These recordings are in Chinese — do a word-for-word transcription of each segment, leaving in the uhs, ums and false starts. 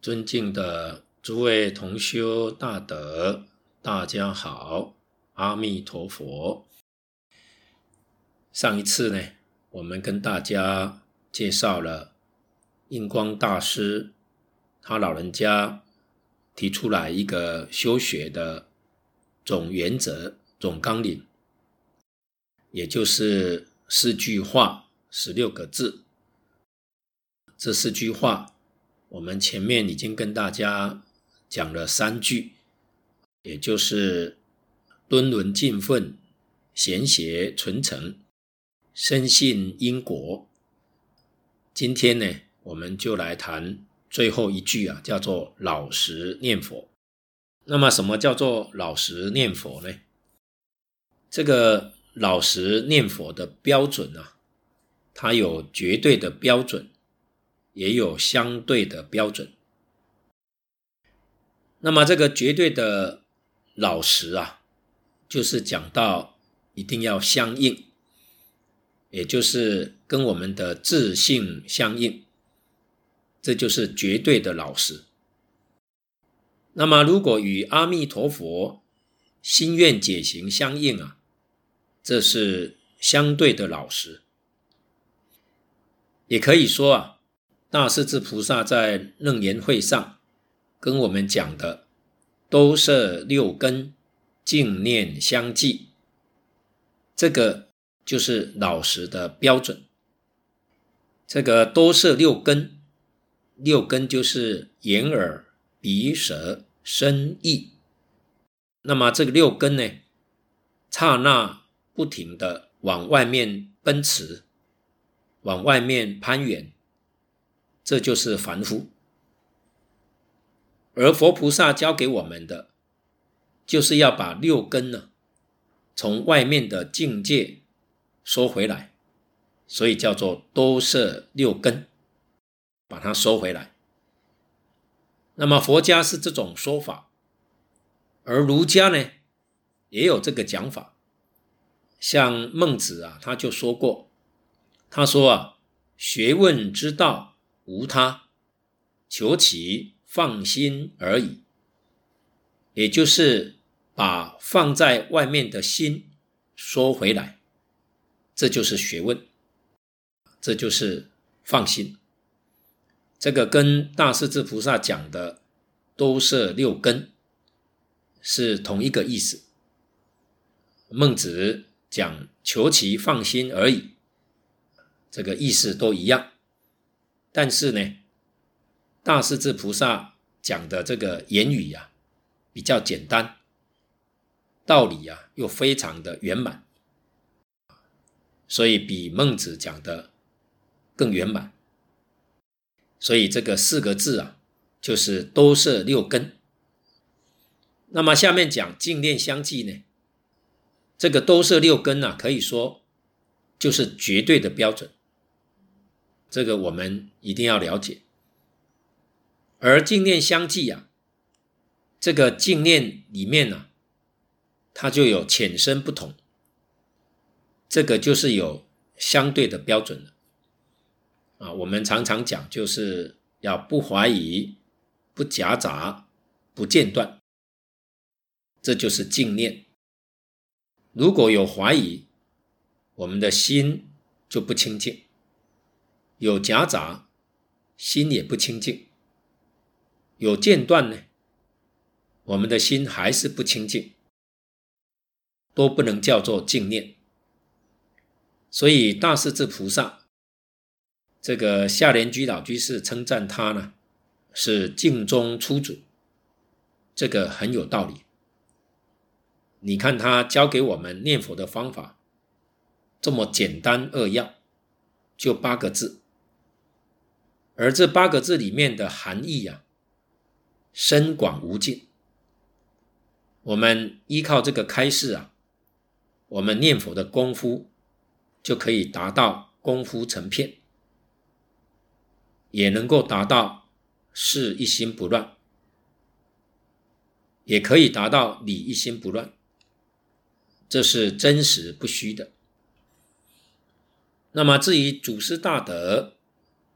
尊敬的诸位同修大德，大家好，阿弥陀佛。上一次呢，我们跟大家介绍了印光大师，他老人家提出来一个修学的总原则、总纲领，也就是四句话、十六个字。这四句话我们前面已经跟大家讲了三句，也就是敦伦敬分、贤邪纯诚、深信因果。今天呢，我们就来谈最后一句啊，叫做老实念佛。那么什么叫做老实念佛呢？这个老实念佛的标准啊，它有绝对的标准，也有相对的标准。那么这个绝对的老实啊，就是讲到一定要相应，也就是跟我们的自性相应，这就是绝对的老实。那么如果与阿弥陀佛心愿解行相应啊，这是相对的老实。也可以说啊，大势至菩萨在楞严会上跟我们讲的兜摄六根，净念相继，这个就是老实的标准。这个兜摄六根，六根就是眼耳鼻舌身意。那么这个六根呢，刹那不停的往外面奔驰，往外面攀援，这就是凡夫。而佛菩萨教给我们的，就是要把六根呢，从外面的境界收回来，所以叫做兜摄六根，把它收回来。那么佛家是这种说法，而儒家呢，也有这个讲法。像孟子啊，他就说过，他说啊，学问之道无他，求其放心而已。也就是把放在外面的心收回来，这就是学问，这就是放心。这个跟大势至菩萨讲的兜摄六根是同一个意思。孟子讲求其放心而已，这个意思都一样。但是呢，大势至菩萨讲的这个言语啊，比较简单，道理啊又非常的圆满，所以比孟子讲的更圆满。所以这个四个字啊，就是兜摄六根。那么下面讲净念相继呢，这个兜摄六根啊，可以说就是绝对的标准，这个我们一定要了解。而净念相继啊，这个净念里面啊，它就有浅深不同，这个就是有相对的标准了。啊，我们常常讲，就是要不怀疑、不夹杂、不间断，这就是净念。如果有怀疑，我们的心就不清净；有夹杂，心也不清净；有间断呢，我们的心还是不清净，都不能叫做净念。所以大势至菩萨，这个下莲居老居士称赞他呢，是净中出主，这个很有道理。你看他教给我们念佛的方法，这么简单扼要，就八个字。而这八个字里面的含义啊，深广无尽。我们依靠这个开示啊，我们念佛的功夫就可以达到功夫成片，也能够达到事一心不乱，也可以达到理一心不乱，这是真实不虚的。那么至于祖师大德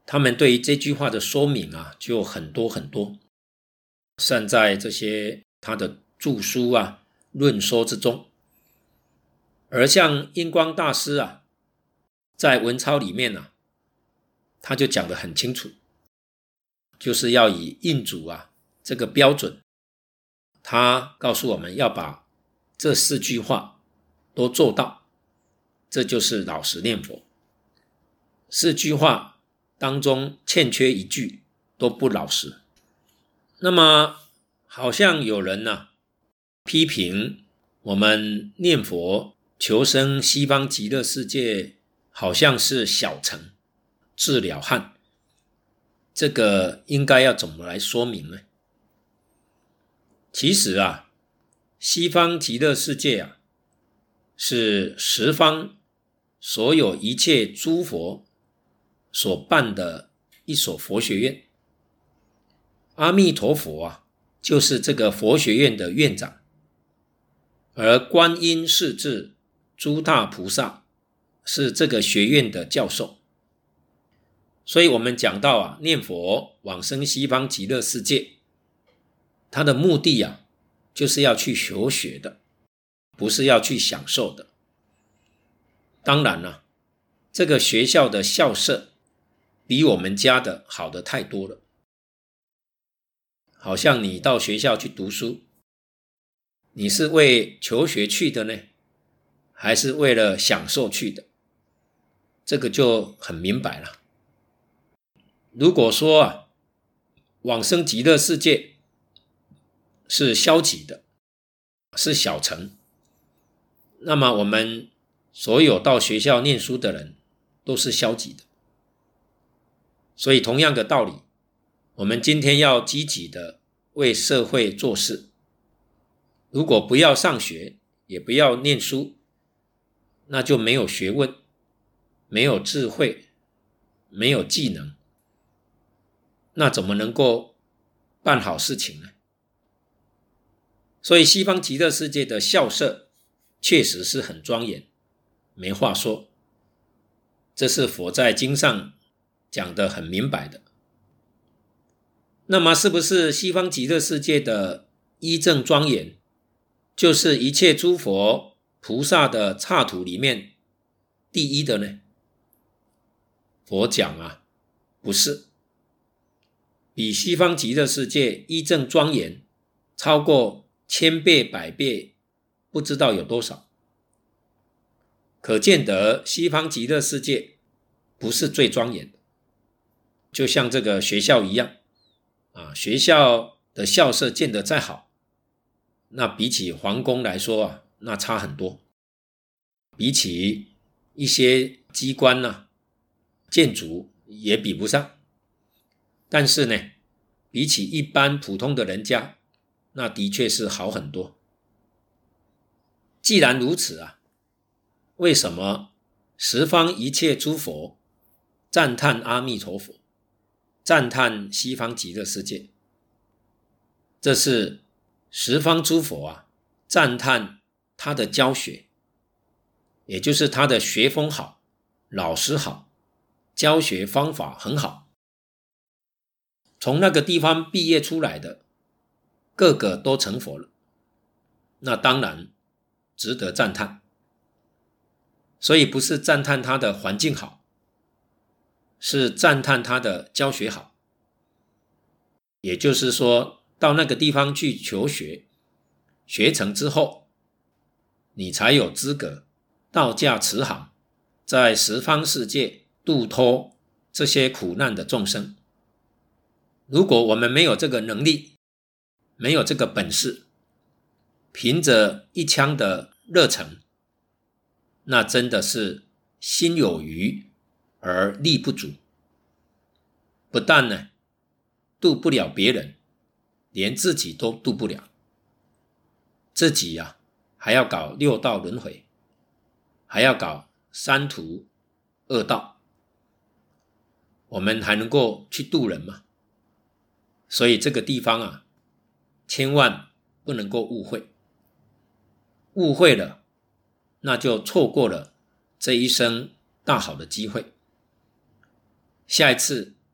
他们对于这句话的说明啊，就很多很多，散在这些他的著书啊、论说之中。而像印光大师啊，在文钞里面啊，他就讲得很清楚，就是要以印主啊这个标准，他告诉我们要把这四句话都做到，这就是老实念佛。四句话当中欠缺一句都不老实。那么好像有人呢、啊、批评我们念佛求生西方极乐世界好像是小乘自了汉，这个应该要怎么来说明呢？其实啊，西方极乐世界啊，是十方所有一切诸佛所办的一所佛学院。阿弥陀佛啊，就是这个佛学院的院长，而观音世至诸大菩萨是这个学院的教授。所以我们讲到啊，念佛往生西方极乐世界，它的目的啊，就是要去求学的，不是要去享受的。当然了、啊，这个学校的校舍比我们家的好的太多了。好像你到学校去读书，你是为求学去的呢，还是为了享受去的？这个就很明白了。如果说啊，往生极乐世界是消极的，是小乘，那么我们所有到学校念书的人都是消极的。所以同样的道理，我们今天要积极的为社会做事，如果不要上学，也不要念书，那就没有学问，没有智慧，没有技能，那怎么能够办好事情呢？所以西方极乐世界的校舍确实是很庄严，没话说，这是佛在经上讲得很明白的。那么是不是西方极乐世界的依正庄严，就是一切诸佛菩萨的刹土里面第一的呢？佛讲啊，不是，比西方极乐世界依正庄严超过千倍百倍，不知道有多少。可见得西方极乐世界不是最庄严的，就像这个学校一样啊，学校的校舍建得再好，那比起皇宫来说啊，那差很多。比起一些机关啊，建筑也比不上。但是呢，比起一般普通的人家，那的确是好很多。既然如此啊，为什么十方一切诸佛赞叹阿弥陀佛，赞叹西方极乐世界？这是十方诸佛啊，赞叹他的教学，也就是他的学风好，老师好，教学方法很好。从那个地方毕业出来的，个个都成佛了，那当然值得赞叹。所以不是赞叹他的环境好，是赞叹他的教学好。也就是说，到那个地方去求学，学成之后，你才有资格到驾慈航，在十方世界度脱这些苦难的众生。如果我们没有这个能力，没有这个本事，凭着一腔的热忱，那真的是心有余而力不足。不但呢度不了别人，连自己都度不了，自己啊还要搞六道轮回，还要搞三途恶道，我们还能够去度人吗？所以这个地方啊，千万不能够误会，误会了，那就错过了这一生大好的机会。下一次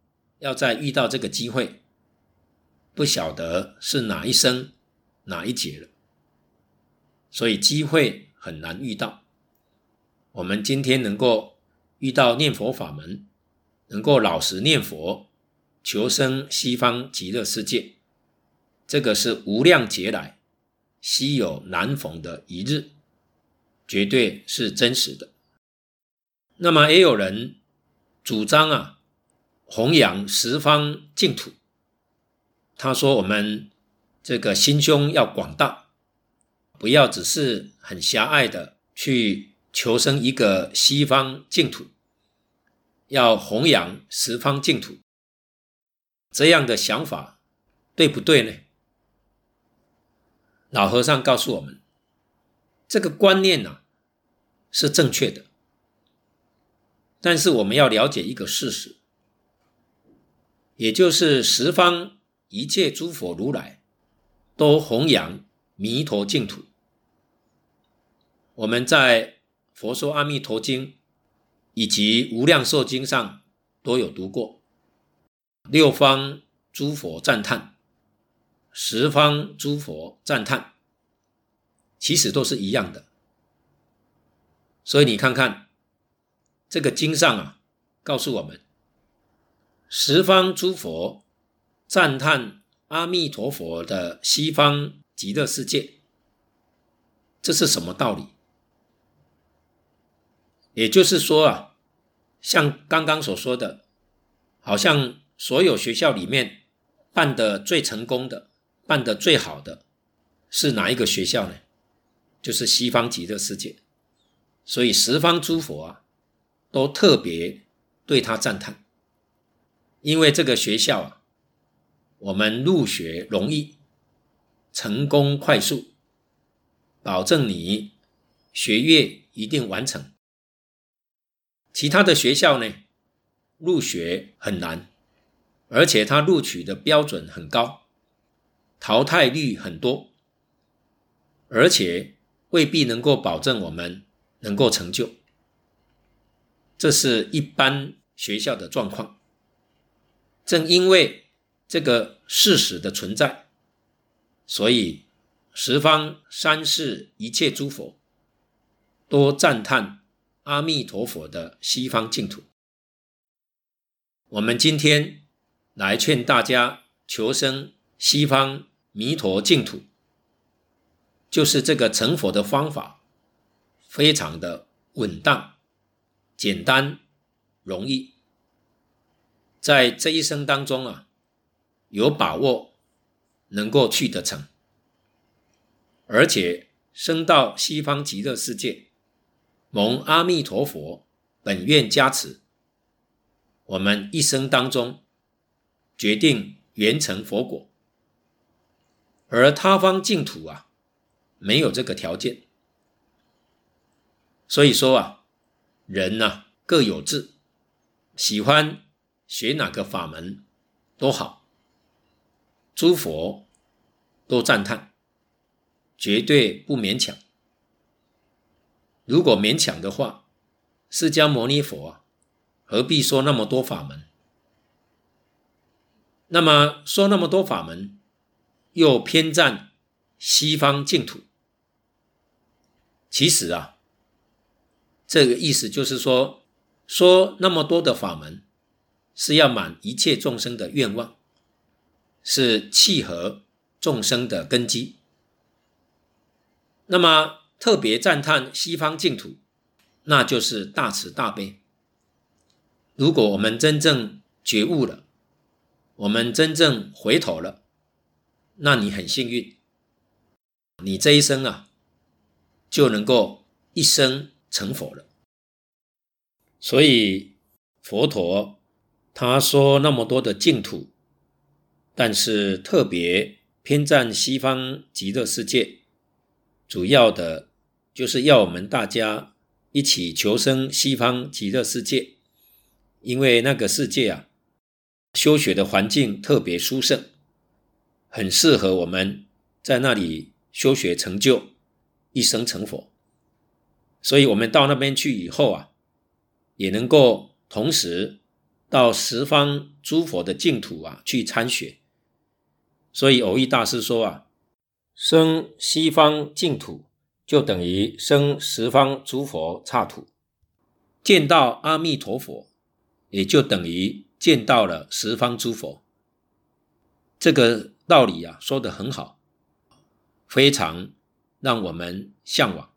要再遇到这个机会，不晓得是哪一生哪一劫了，所以机会很难遇到。我们今天能够遇到念佛法门，能够老实念佛，求生西方极乐世界，这个是无量劫来稀有难逢的一日，绝对是真实的。那么也有人主张啊，弘扬十方净土。他说我们这个心胸要广大，不要只是很狭隘的去求生一个西方净土，要弘扬十方净土。这样的想法对不对呢？老和尚告诉我们，这个观念啊是正确的，但是我们要了解一个事实，也就是十方一切诸佛如来都弘扬弥陀净土。我们在佛说阿弥陀经以及无量寿经上都有读过，六方诸佛赞叹，十方诸佛赞叹，其实都是一样的。所以你看看这个经上啊，告诉我们十方诸佛赞叹阿弥陀佛的西方极乐世界，这是什么道理？也就是说啊，像刚刚所说的，好像所有学校里面办得最成功的，办得最好的是哪一个学校呢？就是西方极乐世界。所以十方诸佛啊都特别对他赞叹，因为这个学校啊，我们入学容易，成功快速，保证你学业一定完成。其他的学校呢，入学很难，而且它录取的标准很高，淘汰率很多，而且未必能够保证我们能够成就。这是一般学校的状况。正因为这个事实的存在，所以十方三世一切诸佛都赞叹阿弥陀佛的西方净土。我们今天来劝大家求生西方弥陀净土，就是这个成佛的方法非常的稳当、简单、容易。在这一生当中啊，有把握能够去得成，而且升到西方极乐世界，蒙阿弥陀佛本愿加持，我们一生当中决定圆成佛果。而他方净土啊，没有这个条件。所以说啊，人啊各有志，喜欢学哪个法门都好，诸佛都赞叹，绝对不勉强。如果勉强的话，释迦牟尼佛啊，何必说那么多法门？那么说那么多法门，又偏赞西方净土。其实啊，这个意思就是说，说那么多的法门，是要满一切众生的愿望，是契合众生的根基。那么特别赞叹西方净土，那就是大慈大悲。如果我们真正觉悟了，我们真正回头了，那你很幸运，你这一生啊，就能够一生成佛了。所以佛陀他说那么多的净土，但是特别偏赞西方极乐世界，主要的就是要我们大家一起求生西方极乐世界。因为那个世界啊，修学的环境特别殊胜，很适合我们在那里修学成就，一生成佛。所以我们到那边去以后啊，也能够同时到十方诸佛的净土啊去参学。所以蕅益大师说啊，生西方净土就等于生十方诸佛刹土，见到阿弥陀佛也就等于见到了十方诸佛。这个道理啊说得很好，非常让我们向往。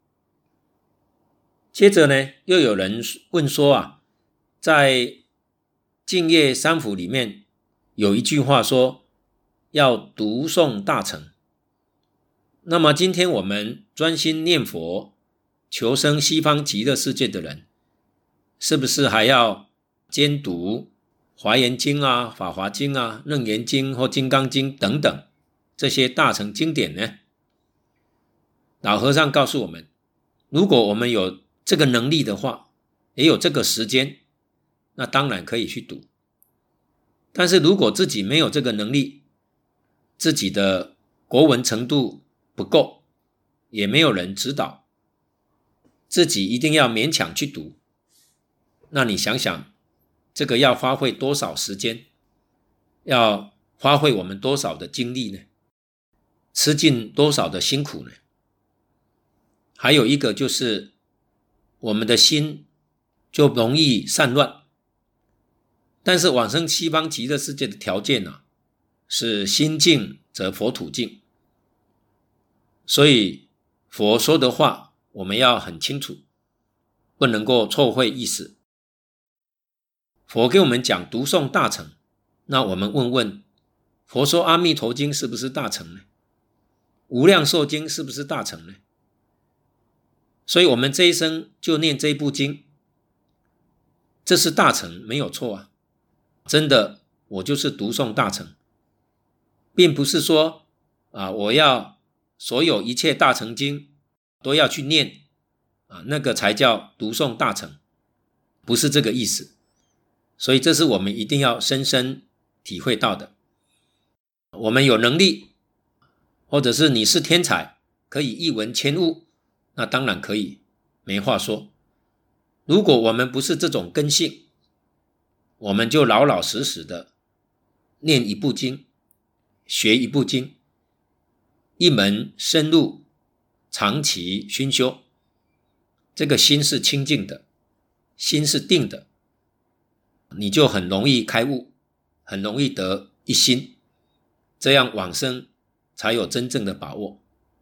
接着呢，又有人问说啊，在净业三辅里面有一句话说要读诵大乘。那么今天我们专心念佛求生西方极乐世界的人，是不是还要兼读华严经啊、法华经啊、楞严经或金刚经等等这些大乘经典呢？老和尚告诉我们，如果我们有这个能力的话，也有这个时间，那当然可以去读。但是如果自己没有这个能力，自己的国文程度不够，也没有人指导，自己一定要勉强去读，那你想想，这个要花费多少时间，要花费我们多少的精力呢？吃尽多少的辛苦呢？还有一个就是我们的心就容易散乱。但是往生西方极乐世界的条件啊，是心净则佛土净。所以佛说的话我们要很清楚，不能够错会意思。佛给我们讲读诵大乘，那我们问问，佛说阿弥陀经是不是大乘呢？无量寿经是不是大乘呢？所以我们这一生就念这部经，这是大乘没有错啊。真的我就是读诵大乘，并不是说啊，我要所有一切大乘经都要去念啊，那个才叫读诵大乘，不是这个意思。所以这是我们一定要深深体会到的。我们有能力，或者是你是天才，可以一文千物，那当然可以，没话说。如果我们不是这种根性，我们就老老实实的念一部经，学一部经，一门深入，长期熏修，这个心是清净的，心是定的，你就很容易开悟，很容易得一心，这样往生才有真正的把握。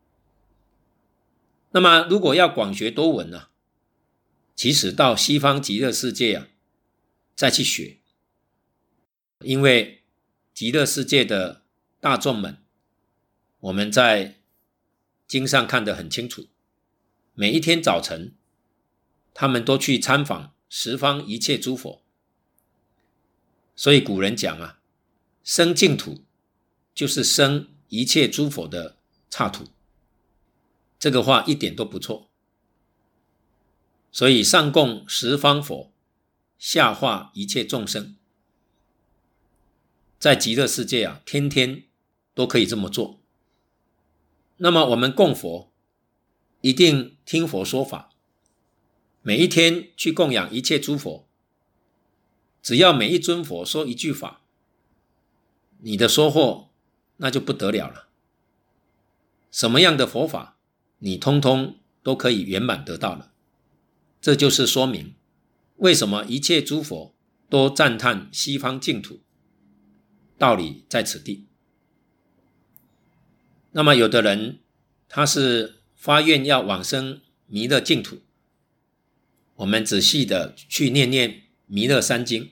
那么如果要广学多闻啊，其实到西方极乐世界啊再去学，因为极乐世界的大众们，我们在经上看得很清楚，每一天早晨他们都去参访十方一切诸佛。所以古人讲啊，生净土就是生一切诸佛的刹土，这个话一点都不错。所以上供十方佛，下化一切众生，在极乐世界啊，天天都可以这么做。那么我们供佛一定听佛说法，每一天去供养一切诸佛，只要每一尊佛说一句法，你的收获那就不得了了。什么样的佛法你通通都可以圆满得到了。这就是说明为什么一切诸佛都赞叹西方净土，道理在此地。那么有的人他是发愿要往生弥勒净土，我们仔细的去念念弥勒三经，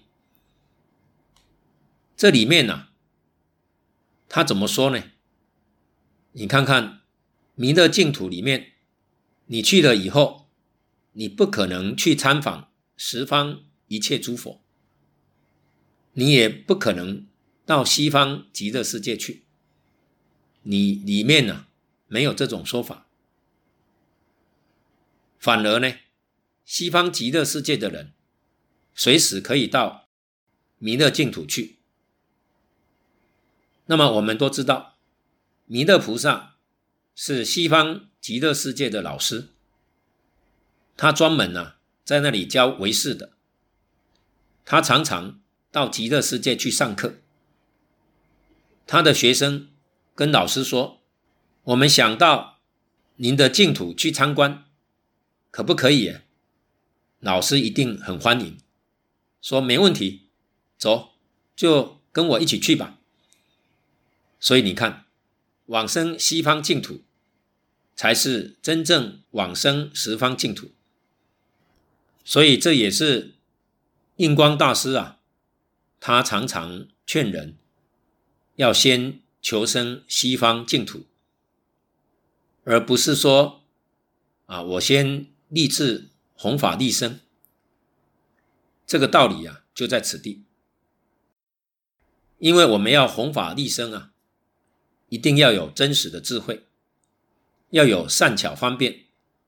这里面啊他怎么说呢？你看看弥勒净土里面，你去了以后，你不可能去参访十方一切诸佛，你也不可能到西方极乐世界去，你里面呢、啊、没有这种说法。反而呢，西方极乐世界的人随时可以到弥勒净土去。那么我们都知道，弥勒菩萨是西方极乐世界的老师，他专门呢、啊、在那里教唯识的。 他常常到极乐世界去上课，他的学生跟老师说，我们想到您的净土去参观，可不可以？老师一定很欢迎，说没问题，走，就跟我一起去吧。所以你看，往生西方净土才是真正往生十方净土。所以这也是印光大师啊，他常常劝人要先求生西方净土，而不是说啊，我先立志弘法利生。这个道理啊，就在此地。因为我们要弘法利生啊，一定要有真实的智慧，要有善巧方便。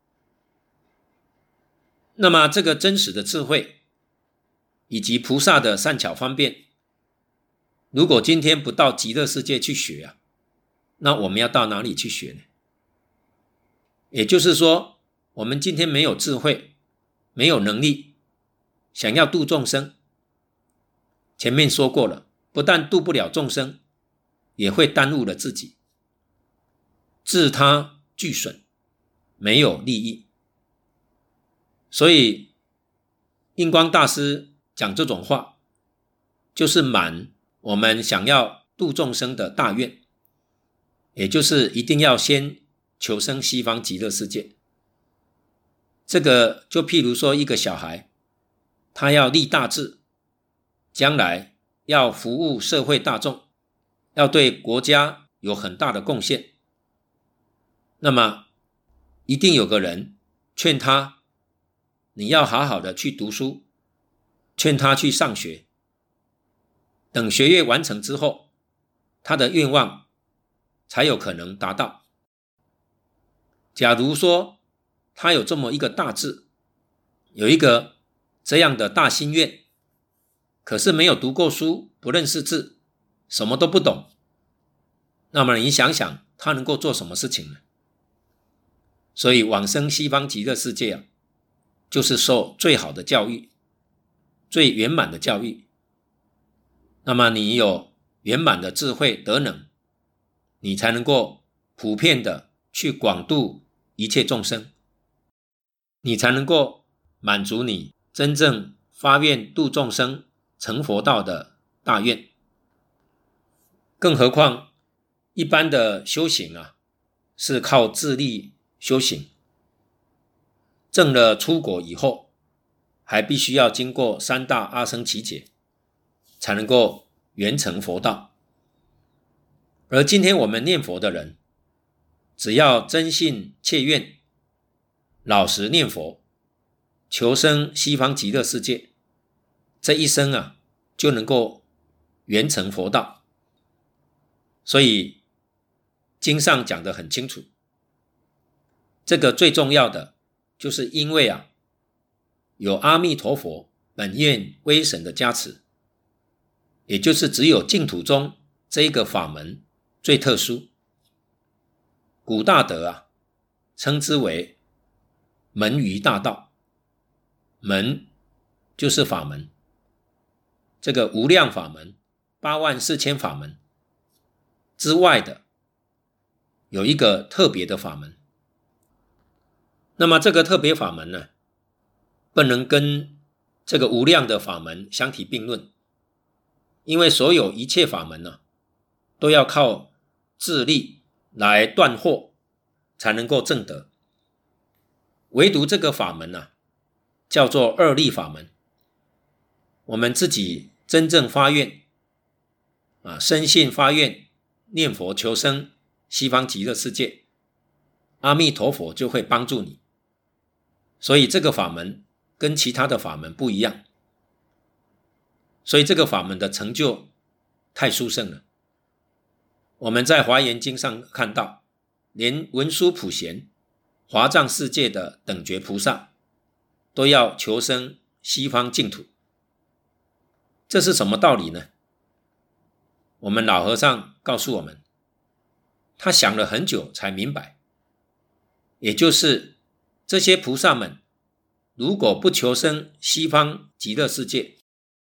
那么这个真实的智慧以及菩萨的善巧方便，如果今天不到极乐世界去学啊，那我们要到哪里去学呢？也就是说，我们今天没有智慧，没有能力，想要度众生，前面说过了，不但度不了众生，也会耽误了自己，自他俱损，没有利益。所以印光大师讲这种话，就是满我们想要度众生的大愿，也就是一定要先求生西方极乐世界。这个就譬如说一个小孩，他要立大志，将来要服务社会大众，要对国家有很大的贡献，那么一定有个人劝他，你要好好的去读书，劝他去上学，等学业完成之后，他的愿望才有可能达到。假如说他有这么一个大志，有一个这样的大心愿，可是没有读过书，不认识字，什么都不懂，那么你想想他能够做什么事情呢？所以往生西方极乐世界啊，就是受最好的教育，最圆满的教育。那么你有圆满的智慧德能，你才能够普遍的去广度一切众生，你才能够满足你真正发愿度众生成佛道的大愿。更何况一般的修行啊，是靠自力修行，证了出果以后，还必须要经过三大阿僧祇劫，才能够圆成佛道。而今天我们念佛的人，只要真信切愿，老实念佛，求生西方极乐世界，这一生啊，就能够圆成佛道。所以经上讲得很清楚，这个最重要的就是因为啊，有阿弥陀佛本愿威神的加持，也就是只有净土中这一个法门最特殊。古大德啊，称之为门于大道，门就是法门，这个无量法门，八万四千法门之外的有一个特别的法门。那么这个特别法门呢，不能跟这个无量的法门相提并论，因为所有一切法门呢，都要靠自力来断惑才能够证得，唯独这个法门啊，叫做二力法门。我们自己真正发愿啊，深信发愿念佛求生西方极乐世界，阿弥陀佛就会帮助你。所以这个法门跟其他的法门不一样，所以这个法门的成就太殊胜了。我们在华严经上看到，连文殊普贤华藏世界的等觉菩萨都要求生西方净土。这是什么道理呢？我们老和尚告诉我们，他想了很久才明白，也就是这些菩萨们如果不求生西方极乐世界，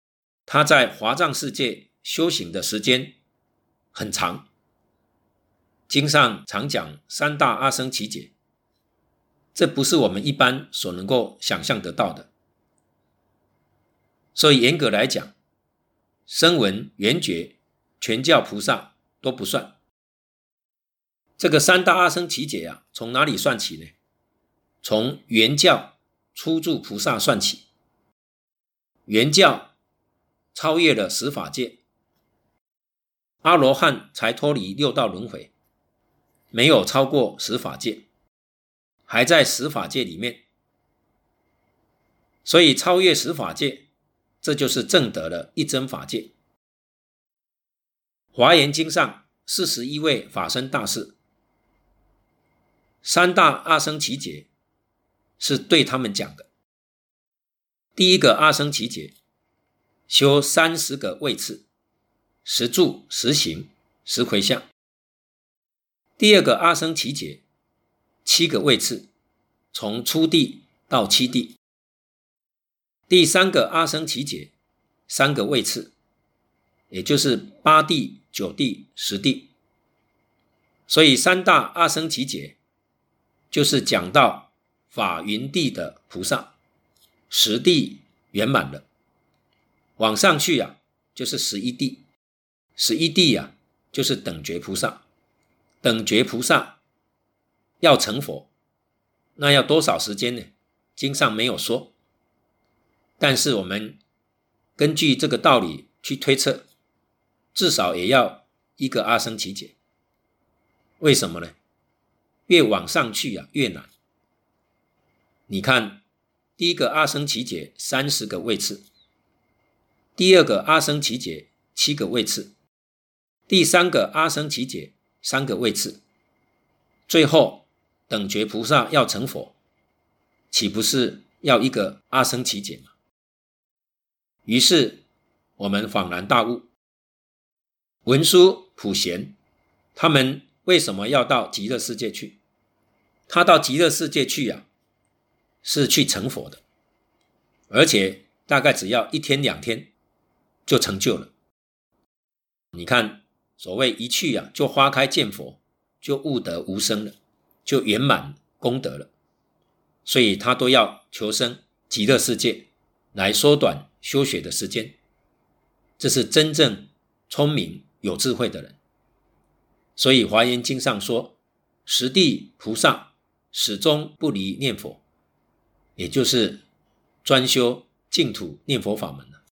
他在华藏世界修行的时间很长，经上常讲三大阿僧祇劫，这不是我们一般所能够想象得到的。所以严格来讲，声闻、缘觉、全教菩萨都不算。这个三大阿僧祇劫啊，从哪里算起呢？从原教初住菩萨算起。原教超越了十法界，阿罗汉才脱离六道轮回，没有超过十法界，还在十法界里面。所以超越十法界，这就是证得了一真法界。华严经上四十一位法身大士，三大阿僧祇劫是对他们讲的。第一个阿僧祇劫修三十个位次，十住、十行、十回向。第二个阿僧祇劫七个位次，从初地到七地。第三个阿僧祇劫三个位次，也就是八地、九地、十地。所以三大阿僧祇劫就是讲到法云地的菩萨，十地圆满了，往上去啊，就是十一地，十一地啊，就是等觉菩萨，等觉菩萨要成佛，那要多少时间呢？经上没有说，但是我们根据这个道理去推测，至少也要一个阿僧祇劫。为什么呢？越往上去啊，越难。你看，第一个阿僧祇劫三十个位次，第二个阿僧祇劫七个位次，第三个阿僧祇劫三个位次，最后等觉菩萨要成佛，岂不是要一个阿僧祇劫吗？于是我们恍然大悟，文殊、普贤他们为什么要到极乐世界去？他到极乐世界去啊，是去成佛的，而且大概只要一天两天就成就了。你看，所谓一去啊，就花开见佛，就悟得无生了，就圆满功德了。所以他都要求生极乐世界，来缩短修学的时间。这是真正聪明有智慧的人。所以华严经上说，十地菩萨始终不离念佛，也就是专修净土念佛法门了。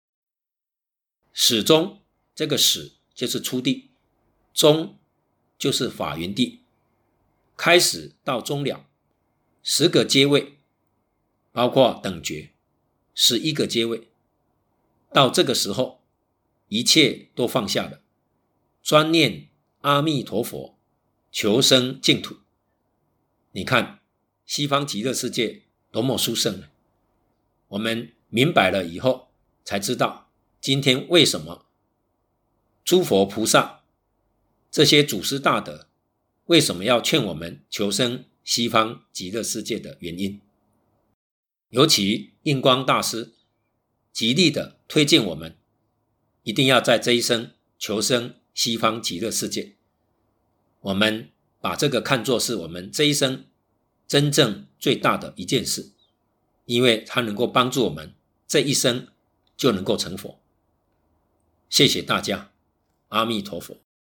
始终，这个始就是初地，终就是法云地，开始到终了，十个阶位，包括等觉，十一个阶位。到这个时候，一切都放下了，专念阿弥陀佛，求生净土。你看，西方极乐世界多么殊胜呢？我们明白了以后，才知道今天为什么诸佛菩萨这些祖师大德为什么要劝我们求生西方极乐世界的原因。尤其印光大师极力的推荐我们一定要在这一生求生西方极乐世界。我们把这个看作是我们这一生真正最大的一件事，因为它能够帮助我们这一生就能够成佛。谢谢大家，阿弥陀佛。